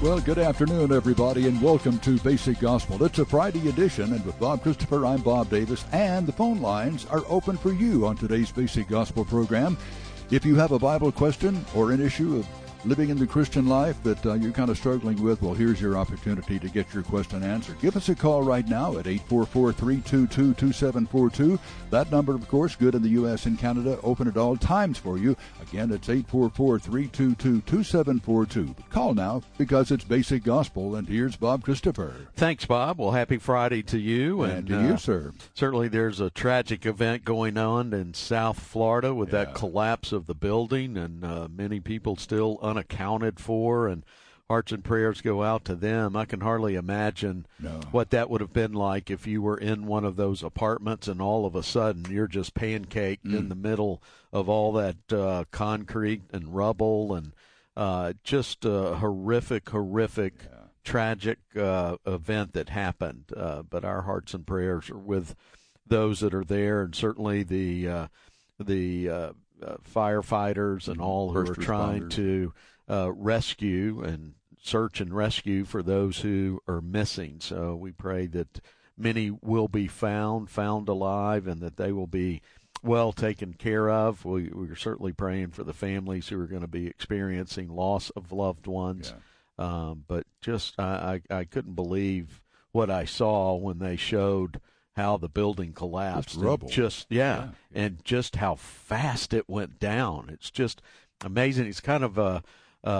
Well, good afternoon, everybody, and welcome to Basic Gospel. It's a Friday edition, and with Bob Christopher, I'm Bob Davis, and the phone lines are open for you on today's Basic Gospel program. If you have a Bible question or an issue of living in the Christian life that you're kind of struggling with, well, here's your opportunity to get your question answered. Give us a call right now at 844-322-2742. That number, of course, good in the U.S. and Canada, open at all times for you. Again, it's 844-322-2742. But call now because it's Basic Gospel, and here's Bob Christopher. Thanks, Bob. Well, happy Friday to you. And to you, sir. Certainly there's a tragic event going on in South Florida with that collapse of the building, and many people still unaccounted for, and hearts and prayers go out to them. I can hardly imagine what that would have been like if you were in one of those apartments and all of a sudden you're just pancaked in the middle of all that concrete and rubble, and just a horrific, tragic event that happened. But our hearts and prayers are with those that are there, and certainly the firefighters and all who are trying to rescue and search and rescue for those who are missing. So we pray that many will be found alive, and that they will be well taken care of. We're certainly praying for the families who are going to be experiencing loss of loved ones. But just I couldn't believe what I saw when they showed how the building collapsed. Rubble. And just how fast it went down. It's just amazing. It's kind of a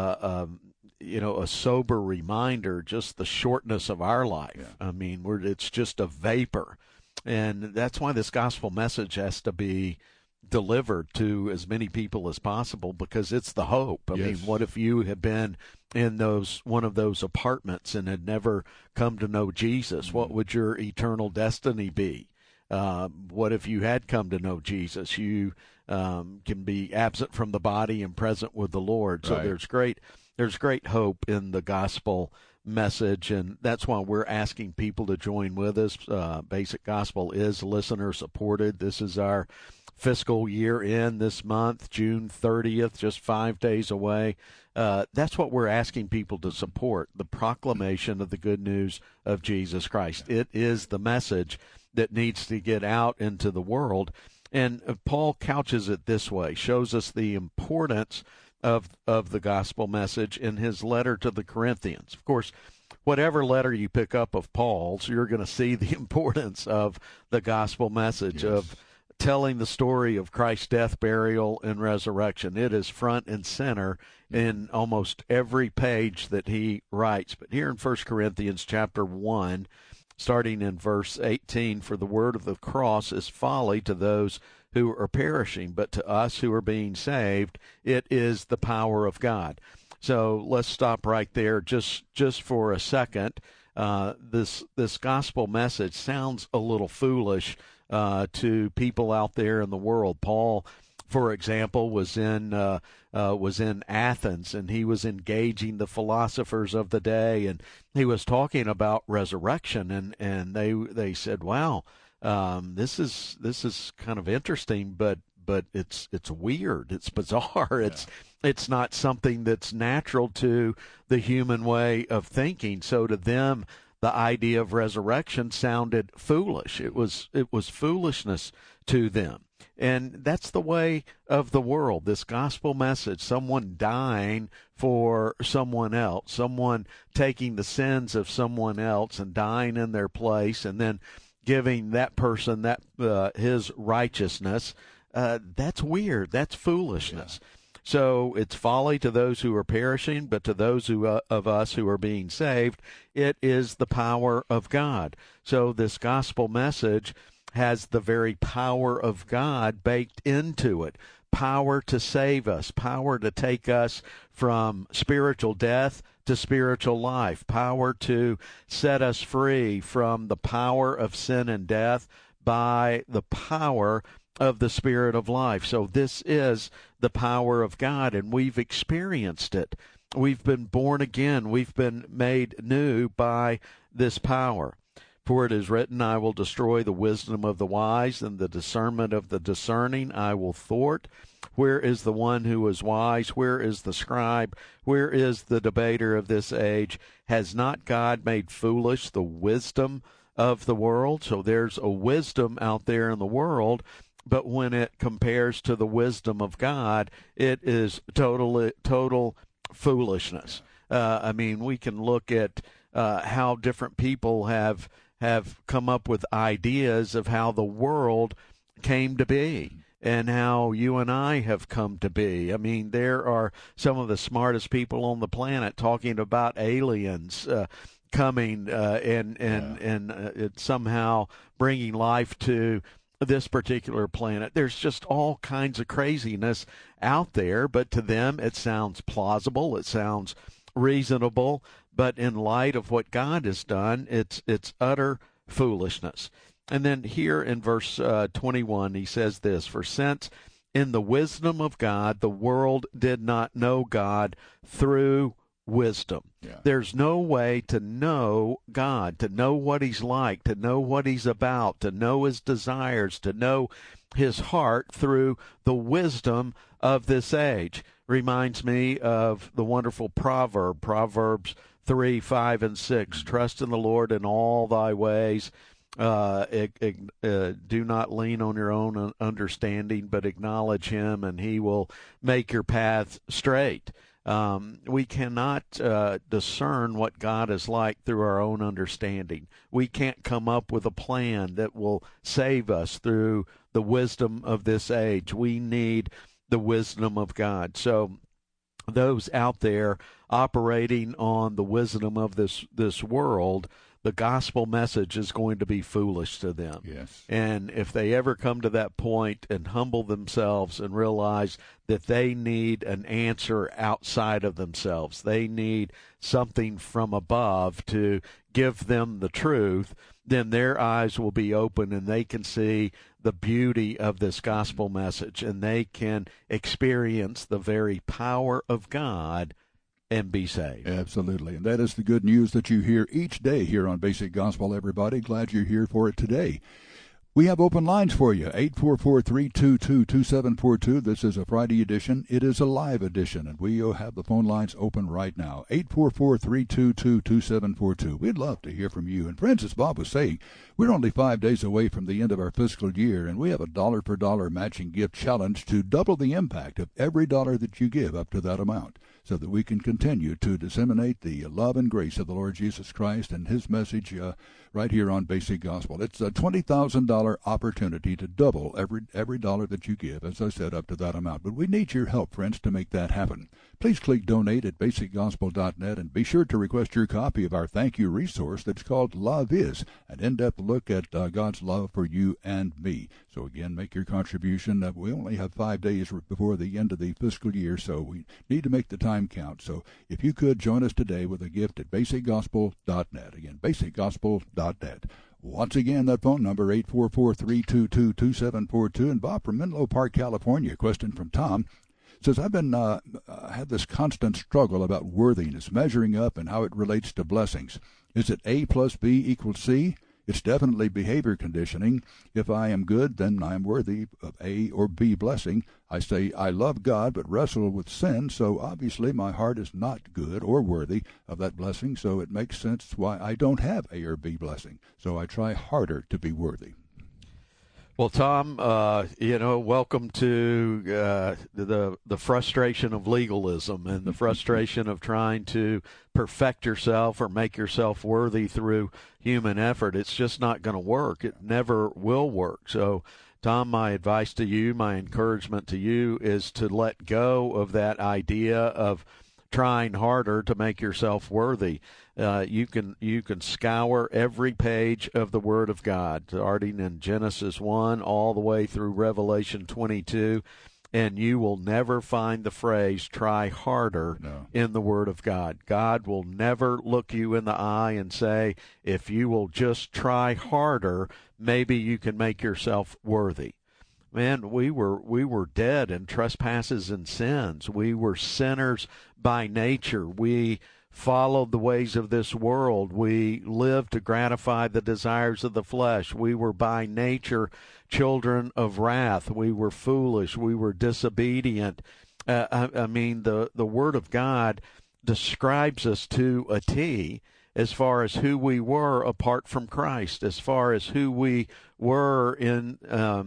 sober reminder, just the shortness of our life. I mean, it's just a vapor. And that's why this gospel message has to be delivered to as many people as possible, because it's the hope. I mean, what if you had been in one of those apartments and had never come to know Jesus? What would your eternal destiny be? What if you had come to know Jesus? You can be absent from the body and present with the Lord. So there's great hope in the gospel message, and that's why we're asking people to join with us. Basic Gospel is listener supported. This is our fiscal year end this month, June 30th, just 5 days away. That's what we're asking people to support, the proclamation of the good news of Jesus Christ. It is the message that needs to get out into the world. And Paul couches it this way, shows us the importance of the gospel message in his letter to the Corinthians. Of course, whatever letter you pick up of Paul's, you're going to see the importance of the gospel message, of telling the story of Christ's death, burial, and resurrection. It is front and center in almost every page that he writes. But here in 1 Corinthians chapter 1, starting in verse 18, for the word of the cross is folly to those who are perishing, but to us who are being saved, it is the power of God. So let's stop right there just for a second. This gospel message sounds a little foolish to people out there in the world. Paul, for example, was in Athens, and he was engaging the philosophers of the day, and he was talking about resurrection, and they said, "Wow, this is kind of interesting, but it's weird, it's bizarre, it's not something that's natural to the human way of thinking." So to them, the idea of resurrection sounded foolish. It was foolishness to them. And that's the way of the world. This gospel message, someone dying for someone else, someone taking the sins of someone else and dying in their place, and then giving that person that his righteousness, that's weird. That's foolishness. So it's folly to those who are perishing, but to those of us who are being saved, it is the power of God. So this gospel message has the very power of God baked into it. Power to save us, power to take us from spiritual death to spiritual life, power to set us free from the power of sin and death by the power of the Spirit of life. So this is the power of God, and we've experienced it. We've been born again. We've been made new by this power. For it is written, I will destroy the wisdom of the wise, and the discernment of the discerning I will thwart. Where is the one who is wise? Where is the scribe? Where is the debater of this age? Has not God made foolish the wisdom of the world? So there's a wisdom out there in the world, but when it compares to the wisdom of God, it is total foolishness. We can look at how different people have come up with ideas of how the world came to be and how you and I have come to be. I mean, there are some of the smartest people on the planet talking about aliens coming and somehow bringing life to this particular planet. There's just all kinds of craziness out there, but to them it sounds plausible, it sounds reasonable, but in light of what God has done, it's utter foolishness. And then here in verse 21, he says this, for since in the wisdom of God, the world did not know God through wisdom. Yeah. There's no way to know God, to know what he's like, to know what he's about, to know his desires, to know his heart through the wisdom of this age. Reminds me of the wonderful proverb, Proverbs 3, 5, and 6. Trust in the Lord in all thy ways. Do not lean on your own understanding, but acknowledge him, and he will make your path straight. We cannot discern what God is like through our own understanding. We can't come up with a plan that will save us through the wisdom of this age. We need the wisdom of God. So those out there operating on the wisdom of this world, the gospel message is going to be foolish to them. Yes. And if they ever come to that point and humble themselves and realize that they need an answer outside of themselves, they need something from above to give them the truth, then their eyes will be open and they can see the beauty of this gospel message, and they can experience the very power of God and be saved. Absolutely. And that is the good news that you hear each day here on Basic Gospel, everybody. Glad you're here for it today. We have open lines for you, 844-322-2742. This is a Friday edition. It is a live edition, and we have the phone lines open right now, 844-322-2742. We'd love to hear from you. And friends, as Bob was saying, we're only 5 days away from the end of our fiscal year, and we have a dollar-for-dollar matching gift challenge to double the impact of every dollar that you give up to that amount, so that we can continue to disseminate the love and grace of the Lord Jesus Christ and his message right here on Basic Gospel. It's a $20,000 opportunity to double every dollar that you give, as I said, up to that amount. But we need your help, friends, to make that happen. Please click donate at basicgospel.net and be sure to request your copy of our thank you resource that's called Love Is, an in-depth look at God's love for you and me. So again, make your contribution. We only have 5 days before the end of the fiscal year, so we need to make the time count. So if you could join us today with a gift at basicgospel.net. Again, basicgospel.net. Once again, that phone number, 844-322-2742. And Bob from Menlo Park, California, question from Tom, says, I've been had this constant struggle about worthiness, measuring up and how it relates to blessings. Is it A plus B equals C? It's definitely behavior conditioning. If I am good, then I am worthy of A or B blessing. I say I love God but wrestle with sin, so obviously my heart is not good or worthy of that blessing, so it makes sense why I don't have A or B blessing. So I try harder to be worthy. Well, Tom, welcome to the frustration of legalism and the frustration of trying to perfect yourself or make yourself worthy through human effort. It's just not going to work. It never will work. So, Tom, my advice to you, my encouragement to you is to let go of that idea of trying harder to make yourself worthy. You can scour every page of the Word of God, starting in Genesis 1 all the way through Revelation 22, and you will never find the phrase try harder in the Word of God. God will never look you in the eye and say, if you will just try harder, maybe you can make yourself worthy. Man, we were dead in trespasses and sins. We were sinners by nature. We followed the ways of this world. We lived to gratify the desires of the flesh. We were by nature children of wrath. We were foolish. We were disobedient. I mean, the Word of God describes us to a T as far as who we were apart from Christ, as far as who we were in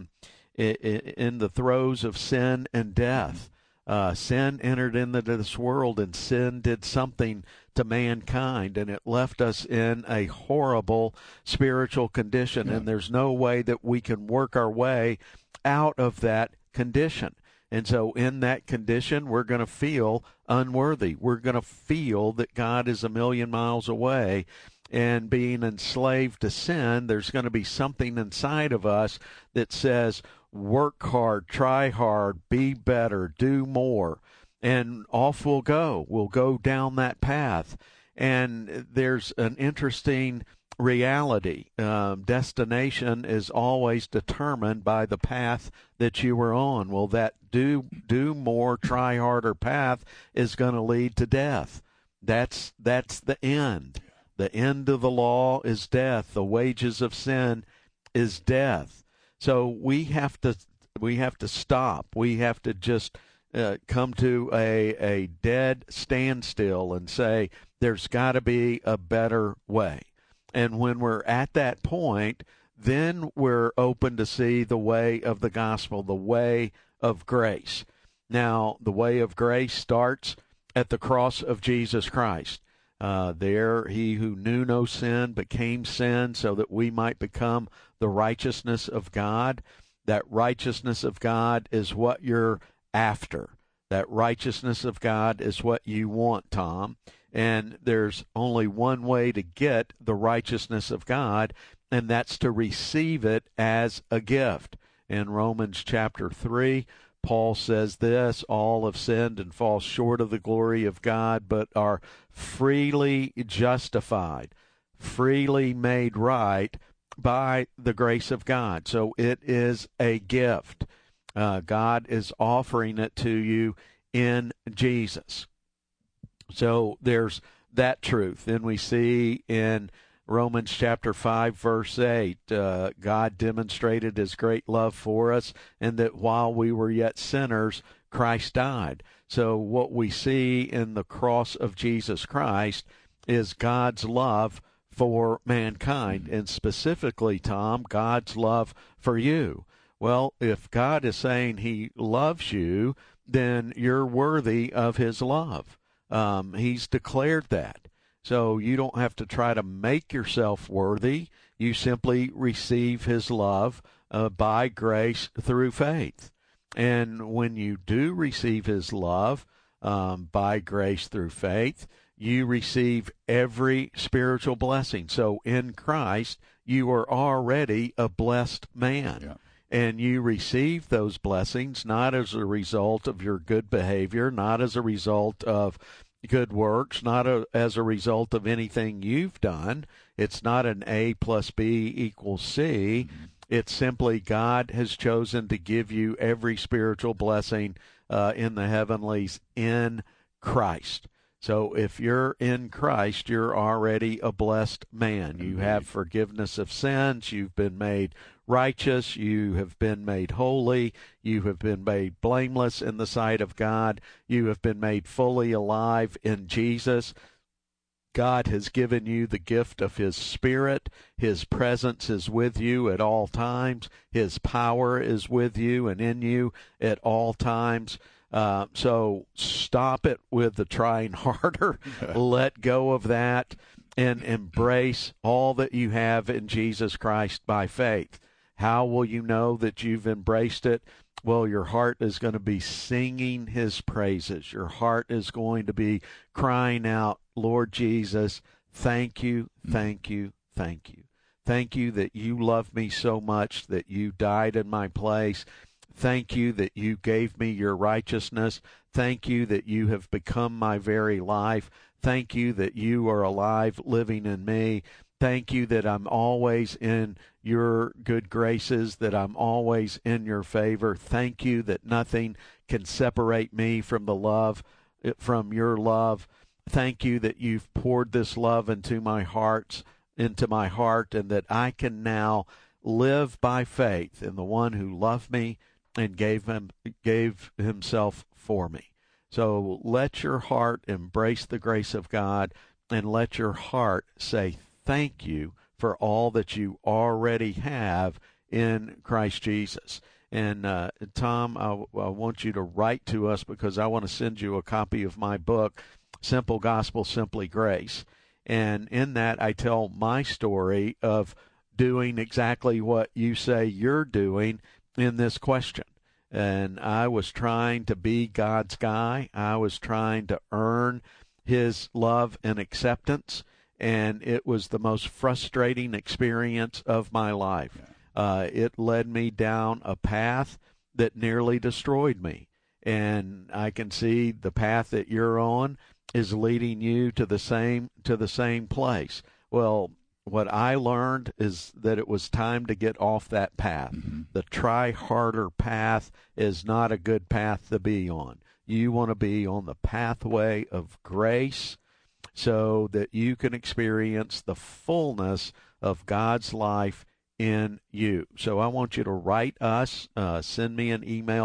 the throes of sin and death. Sin entered into this world, and sin did something to mankind, and it left us in a horrible spiritual condition, and there's no way that we can work our way out of that condition. And so in that condition, we're going to feel unworthy. We're going to feel that God is a million miles away. And being enslaved to sin, there's going to be something inside of us that says, work hard, try hard, be better, do more. And off we'll go. We'll go down that path. And there's an interesting reality. Destination is always determined by the path that you were on. Well, that do more, try harder path is going to lead to death. That's the end. The end of the law is death. The wages of sin is death. So we have to stop. We have to just come to a dead standstill and say, there's got to be a better way. And when we're at that point, then we're open to see the way of the gospel, the way of grace. Now, the way of grace starts at the cross of Jesus Christ. There, he who knew no sin became sin so that we might become the righteousness of God. That righteousness of God is what you're after. That righteousness of God is what you want, Tom. And there's only one way to get the righteousness of God, and that's to receive it as a gift. In Romans chapter 3, Paul says this, all have sinned and fall short of the glory of God, but are freely justified, freely made right by the grace of God. So it is a gift. God is offering it to you in Jesus. So there's that truth. Then we see in Romans chapter 5, verse 8, God demonstrated his great love for us, and that while we were yet sinners, Christ died. So what we see in the cross of Jesus Christ is God's love for mankind, and specifically, Tom, God's love for you. Well, if God is saying he loves you, then you're worthy of his love. He's declared that. So you don't have to try to make yourself worthy. You simply receive his love by grace through faith. And when you do receive his love by grace through faith, you receive every spiritual blessing. So in Christ, you are already a blessed man. Yeah. And you receive those blessings not as a result of your good behavior, not as a result of good works, not as a result of anything you've done. It's not an A plus B equals C. Mm-hmm. It's simply God has chosen to give you every spiritual blessing in the heavenlies in Christ. So if you're in Christ, you're already a blessed man. You have forgiveness of sins. You've been made righteous. You have been made holy. You have been made blameless in the sight of God. You have been made fully alive in Jesus. God has given you the gift of his Spirit. His presence is with you at all times. His power is with you and in you at all times. So stop it with the trying harder. Let go of that and embrace all that you have in Jesus Christ by faith. How will you know that you've embraced it? Well, your heart is going to be singing his praises. Your heart is going to be crying out, Lord Jesus, thank you, thank you, thank you. Thank you that you love me so much that you died in my place. Thank you that you gave me your righteousness. Thank you that you have become my very life. Thank you that you are alive, living in me. Thank you that I'm always in your good graces, that I'm always in your favor. Thank you that nothing can separate me from the love, from your love. Thank you that you've poured this love into my heart, and that I can now live by faith in the one who loved me and gave himself for me. So let your heart embrace the grace of God, and let your heart say thank you for all that you already have in Christ Jesus. And Tom, I want you to write to us, because I want to send you a copy of my book, Simple Gospel, Simply Grace. And in that, I tell my story of doing exactly what you say you're doing in this question. And I was trying to be God's guy. I was trying to earn his love and acceptance. And it was the most frustrating experience of my life. It led me down a path that nearly destroyed me. And I can see the path that you're on is leading you to the same place. Well, what I learned is that it was time to get off that path. Mm-hmm. The try harder path is not a good path to be on. You want to be on the pathway of grace so that you can experience the fullness of God's life in you. So I want you to write us, send me an email,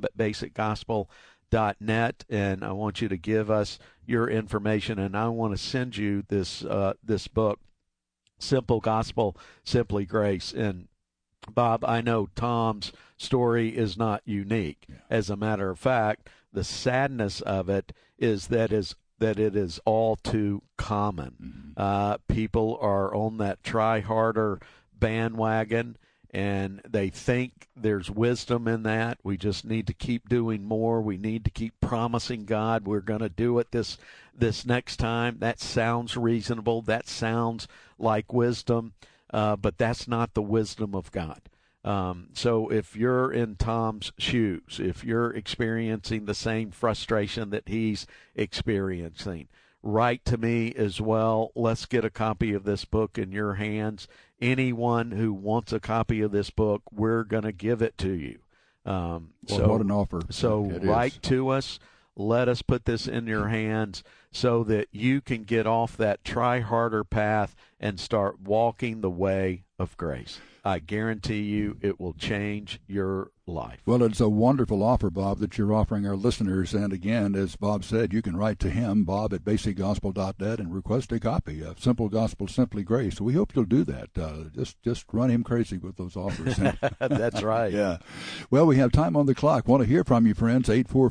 bob@basicgospel.net, and I want you to give us your information, and I want to send you this book, Simple Gospel, Simply Grace. And Bob, I know Tom's story is not unique. Yeah. As a matter of fact, the sadness of it is that it is all too common. Mm-hmm. People are on that try harder bandwagon, and they think there's wisdom in that. We just need to keep doing more. We need to keep promising God we're going to do it this next time. That sounds reasonable. That sounds like wisdom, but that's not the wisdom of God. So if you're in Tom's shoes, if you're experiencing the same frustration that he's experiencing, write to me as well. Let's get a copy of this book in your hands. Anyone who wants a copy of this book, we're going to give it to you. Well, what an offer. So write to us. Let us put this in your hands so that you can get off that try harder path and start walking the way of grace. I guarantee you it will change your life. Well, it's a wonderful offer, Bob, that you're offering our listeners. And again, as Bob said, you can write to him, bob@basicgospel.net, and request a copy of Simple Gospel, Simply Grace. We hope you'll do that. Just run him crazy with those offers. That's right. Yeah. Well, we have time on the clock. Want to hear from you, friends.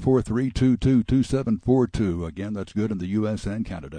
844-322-2742. Again, that's good in the U.S. and Canada.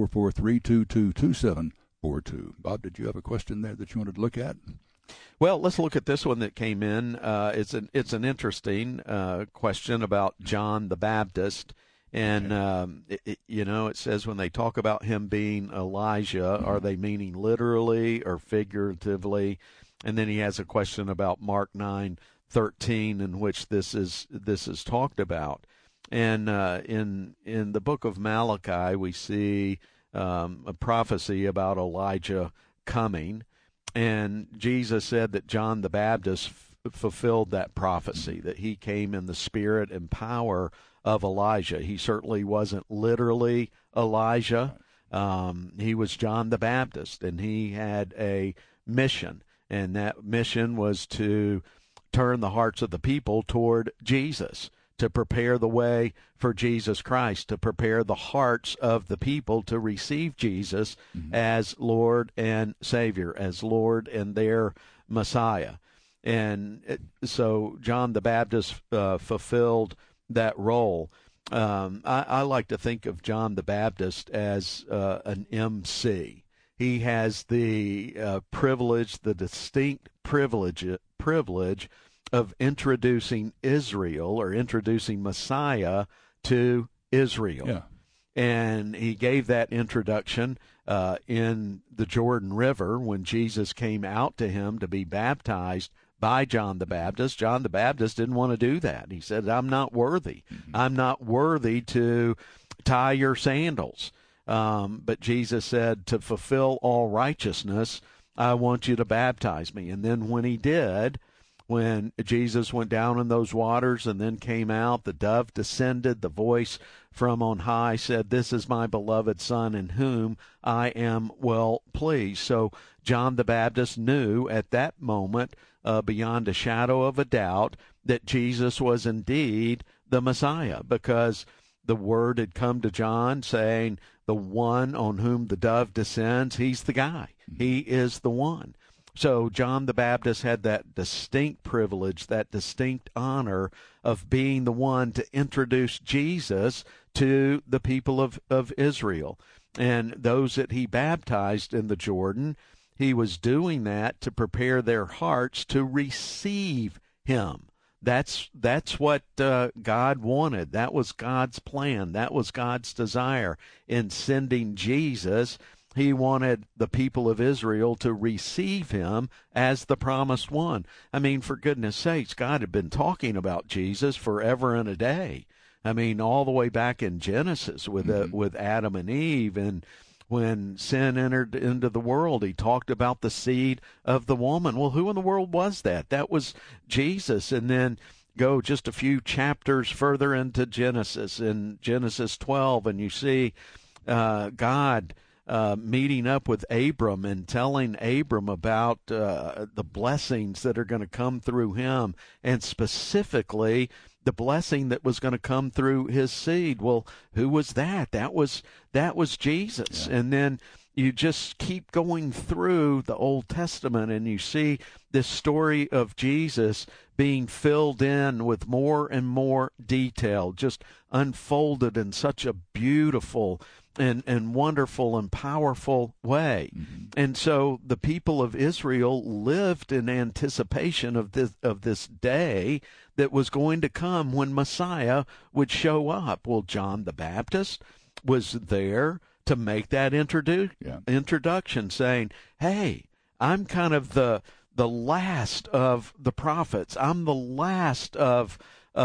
844-322-2742. Bob, did you have a question there that you wanted to look at? Well, let's look at this one that came in. It's an interesting question about John the Baptist, and it says when they talk about him being Elijah, are they meaning literally or figuratively? And then he has a question about Mark 9:13, in which this is talked about. And in the book of Malachi, we see a prophecy about Elijah coming. And Jesus said that John the Baptist fulfilled that prophecy, that he came in the spirit and power of Elijah. He certainly wasn't literally Elijah. He was John the Baptist, and he had a mission, and that mission was to turn the hearts of the people toward Jesus, to prepare the way for Jesus Christ, to prepare the hearts of the people to receive Jesus as Lord and Savior, as Lord and their Messiah. And so John the Baptist fulfilled that role. I like to think of John the Baptist as an MC. He has the privilege, the distinct privilege of introducing Israel, or introducing Messiah to Israel. Yeah. And he gave that introduction in the Jordan River when Jesus came out to him to be baptized by John the Baptist. John the Baptist didn't want to do that. He said, I'm not worthy. I'm not worthy to tie your sandals. But Jesus said, to fulfill all righteousness, I want you to baptize me. And then when he did, when Jesus went down in those waters and then came out, the dove descended, the voice from on high said, "This is my beloved Son in whom I am well pleased." So John the Baptist knew at that moment, beyond a shadow of a doubt, that Jesus was indeed the Messiah, because the word had come to John saying, the one on whom the dove descends, he's the guy. He is the one. So John the Baptist had that distinct privilege, that distinct honor of being the one to introduce Jesus to the people of Israel. And those that he baptized in the Jordan, he was doing that to prepare their hearts to receive him. That's what God wanted. That was God's plan. That was God's desire in sending Jesus. He wanted the people of Israel to receive him as the promised one. I mean, for goodness sakes, God had been talking about Jesus forever and a day. I mean, all the way back in Genesis with Adam and Eve, and when sin entered into the world, he talked about the seed of the woman. Well, who in the world was that? That was Jesus. And then go just a few chapters further into Genesis, in Genesis 12, and you see God meeting up with Abram and telling Abram about the blessings that are going to come through him, and specifically the blessing that was going to come through his seed. Well, who was that? That was Jesus. Yeah. And then you just keep going through the Old Testament, and you see this story of Jesus being filled in with more and more detail, just unfolded in such a beautiful and wonderful and powerful way. And so the people of Israel lived in anticipation of this day that was going to come when Messiah would show up. Well, John the Baptist was there to make that introduction, saying, hey, I'm kind of the last of the prophets. I'm the last of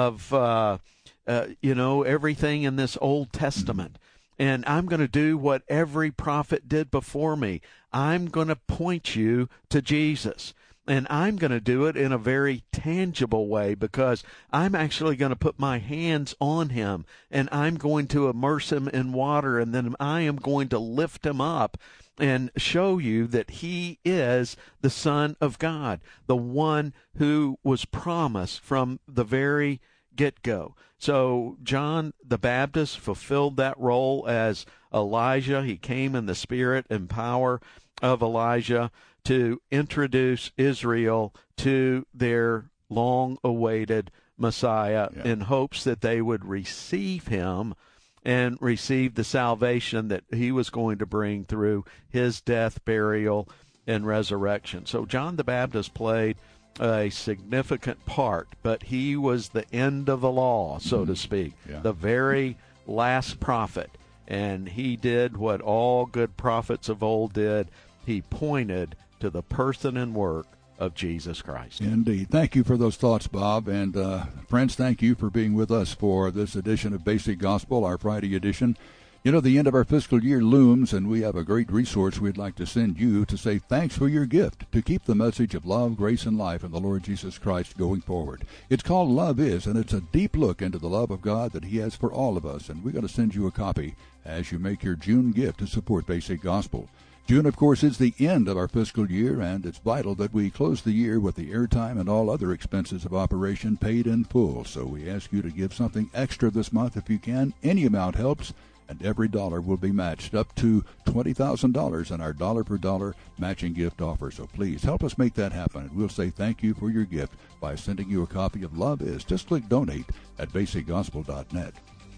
everything in this Old Testament. And I'm going to do what every prophet did before me. I'm going to point you to Jesus. And I'm going to do it in a very tangible way, because I'm actually going to put my hands on him, and I'm going to immerse him in water, and then I am going to lift him up and show you that he is the Son of God, the one who was promised from the very get-go. So John the Baptist fulfilled that role as Elijah. He came in the spirit and power of Elijah to introduce Israel to their long-awaited Messiah, in hopes that they would receive him and receive the salvation that he was going to bring through his death, burial, and resurrection. So John the Baptist played a significant part, but he was the end of the law, so to speak, the very last prophet. And he did what all good prophets of old did. He pointed to the person and work of Jesus Christ. Indeed. Thank you for those thoughts, Bob. And friends, thank you for being with us for this edition of Basic Gospel, our Friday edition. You know, the end of our fiscal year looms, and we have a great resource we'd like to send you to say thanks for your gift to keep the message of love, grace, and life in the Lord Jesus Christ going forward. It's called Love Is, and it's a deep look into the love of God that he has for all of us, and we're going to send you a copy as you make your June gift to support Basic Gospel. June, of course, is the end of our fiscal year, and it's vital that we close the year with the airtime and all other expenses of operation paid in full. So we ask you to give something extra this month if you can. Any amount helps, and every dollar will be matched up to $20,000 in our dollar-per-dollar matching gift offer. So please help us make that happen, and we'll say thank you for your gift by sending you a copy of Love Is. Just click Donate at basicgospel.net.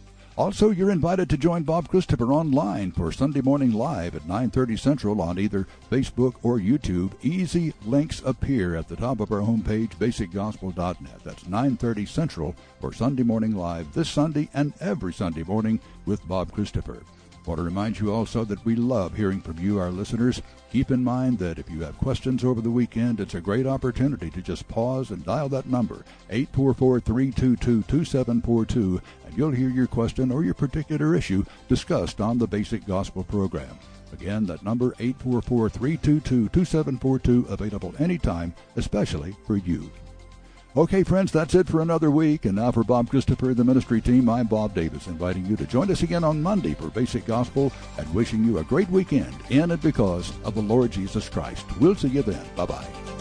Also, you're invited to join Bob Christopher online for Sunday Morning Live at 9:30 Central on either Facebook or YouTube. Easy links appear at the top of our homepage, basicgospel.net. That's 9:30 Central for Sunday Morning Live this Sunday and every Sunday morning with Bob Christopher. I want to remind you also that we love hearing from you, our listeners. Keep in mind that if you have questions over the weekend, it's a great opportunity to just pause and dial that number, 844-322-2742, and you'll hear your question or your particular issue discussed on the Basic Gospel program. Again, that number, 844-322-2742, available anytime, especially for you. Okay, friends, that's it for another week. And now for Bob Christopher, the ministry team, I'm Bob Davis, inviting you to join us again on Monday for Basic Gospel and wishing you a great weekend in and because of the Lord Jesus Christ. We'll see you then. Bye-bye.